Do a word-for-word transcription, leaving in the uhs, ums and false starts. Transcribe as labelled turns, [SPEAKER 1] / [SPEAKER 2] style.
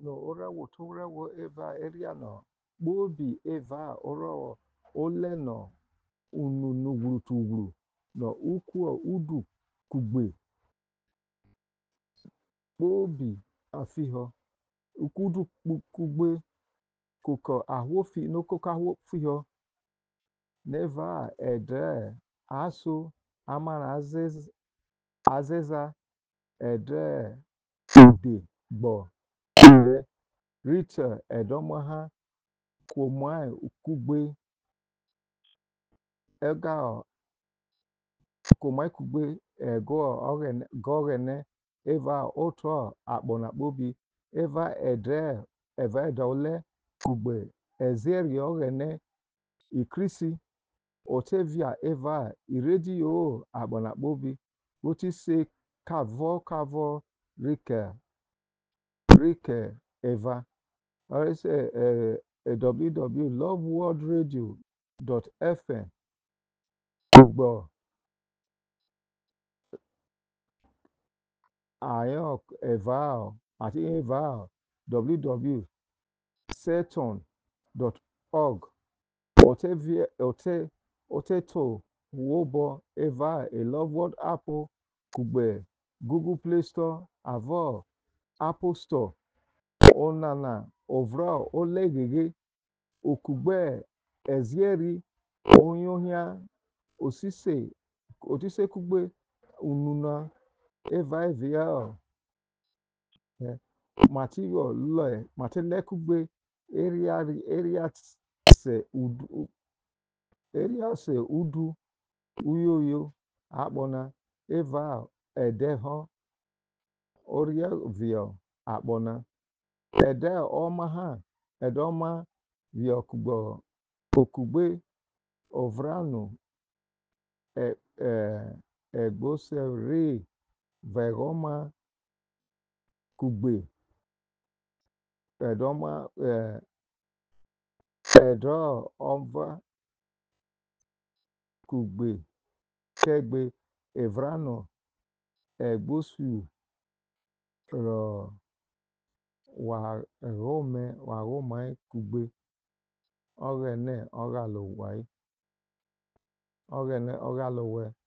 [SPEAKER 1] no orawo to orawo eva eriano bobi eva orawo oleno ununu gurutuguru no ukwu udu kugbe bobi afiho ukudu kugbe koko ahwofi no koko ahwofiho neva ede aso amara azez azeza ede ude gbo ire rite edomaha kwomai kugbe ega kwomai kugbe ego oghene goghene eva oto akpona kpobi eva ede eva ede ole kugbe ezeri oghene ikrisi otevia eva iredio akpona kpobi otise kavo kavo rike rike eva orise eh, eh, w w w love world radio dot f m kugbo ayok evao àti evao w w w seton dot org otevie ote oteto wobo eva a love world apple kugbe google play store avo apple store onana ovra olegege okugbe ezieri onyohia osise otise kugbe ununa eva evia eh, material le matele kugbe area area se udu area se udu uyoyo akpona eva edeho oria vio akpona ede ọma ha ede ọma vio kugbo okugbe ovranu e e egbose re vegoma kugbe edoma eh, edo ova kugbe kegbe evrano egbosu ro wa rome wa romai kugbe oghene oghalo wai oghene oghalo we